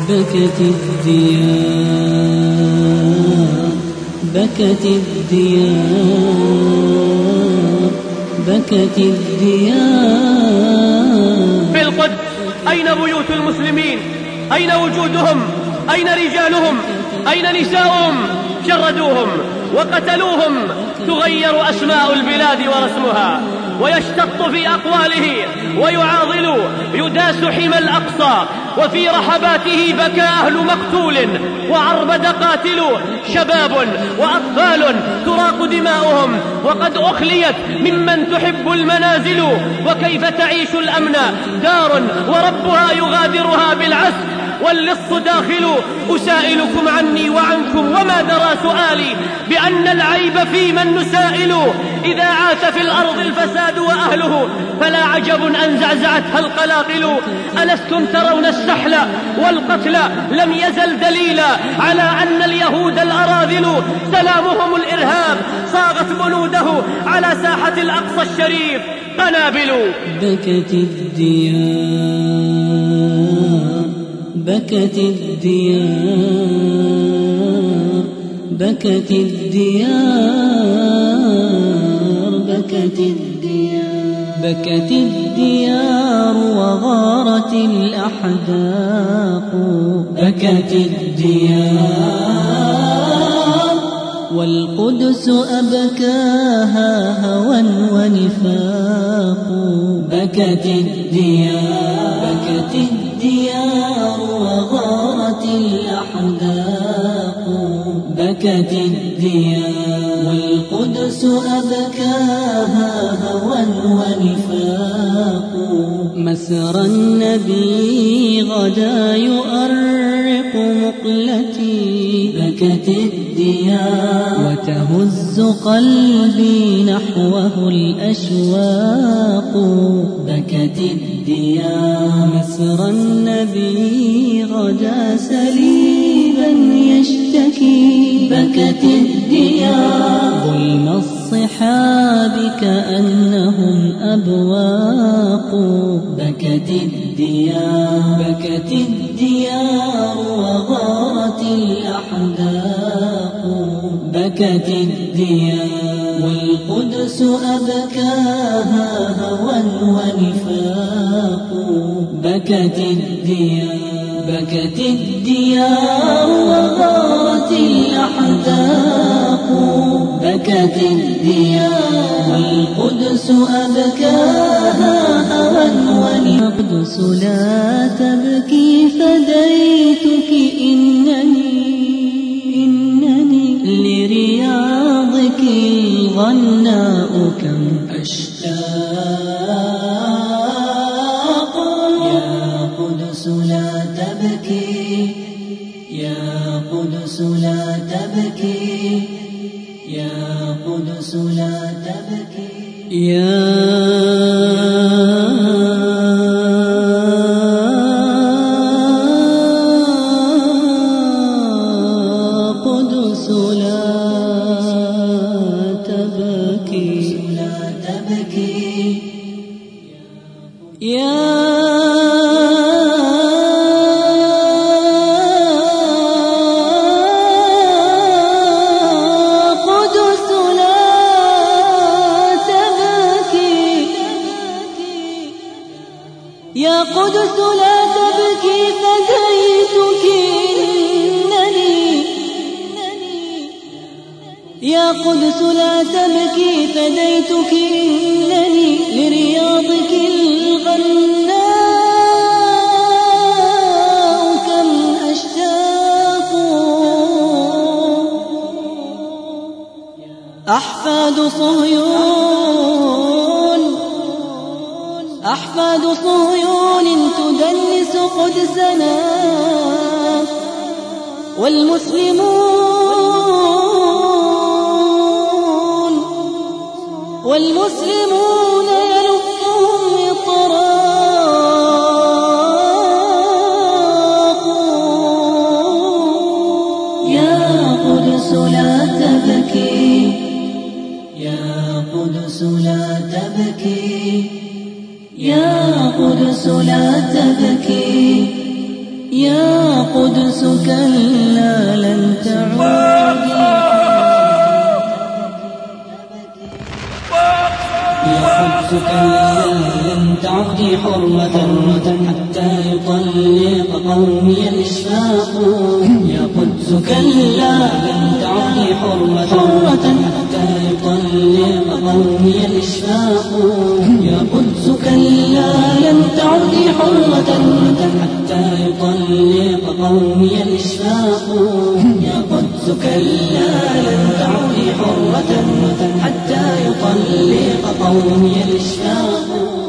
بكت الديار بكت الديار بكت الديار. في القدس أين بيوت المسلمين؟ أين وجودهم؟ أين رجالهم؟ أين نساؤهم؟ شردوهم وقتلوهم. تغير أسماء البلاد ورسمها، ويشتط في أقواله ويعاضل. يداس حمى الأقصى وفي رحباته بكى أهل مقتول وعربد قاتل. شباب وأطفال تراق دماؤهم وقد أخليت ممن تحب المنازل. وكيف تعيش الأمن دار وربها يغادرها بالعسك واللص داخل؟ أسائلكم عني وعنكم وما درى سؤالي بأن العيب في من نسائل. إذا عاث في الأرض الفساد وأهله فلا عجب أن زعزعتها القلاقل. ألستم ترون السحل والقتل لم يزل دليلا على أن اليهود الأراذل سلامهم الإرهاب صاغت بنوده على ساحة الأقصى الشريف قنابل. بكت الديار بكت الديار بكت الديار بكت الديار بكت الديار وغارت الأحداق. بكت الديار والقدس أبكاها هوى ونفاق. بكت الديار بكت الديار وغارت الأحداق. بكت الديار والقدس أبكاها هوى ونفاق. مسرى النبي غدا يؤرق مقلتي. بكت الديار وتهز قلبي نحوه الأشواق. بكت الديار مسرى النبي غدا سليبا يشتكي. بكت الديار ظلم الصحاب كأنهم أبواق. بكت الديار بكت الديار وغارت الأحداق. بكت الديار والقدس أبكاها هوى ونفاق. بكت الديار بكت الديار وغارت الأحداق. بكت الديار والقدس أبكاها هوى ونفاق. القدس لا تبكي فديتك إنني لرياضك الغناء كم أشتاق. يا قدس لا تبكي يا قدس لا تبكي يا قدس لا تبكي. يا قدس لا تبكي لا تبكي. يا يا قدس لا تبكي فديتك إنني. يا قدس لا تبكي فديتك إنني لرياضك الغناء كم أشتاق. أحفاد صهيون تدنس قدسنا والمسلمون يلفهم إطراق. يا قدس لا تبكي يا قدس لا تبكي يا قدس لا تبكي يا قدس كلا لن تعودي لن تعودي حرة حتى يطلق قومي الإشفاق يا قدس كلا لن تعودي حرة حتى يطلق قومي الإشفاق يا قدس كلا لن تعودي حرة حتى يطلق قومي الإشفاق يا قدس كلا لن تعودي حرة حتى يطلق قومي الإشفاق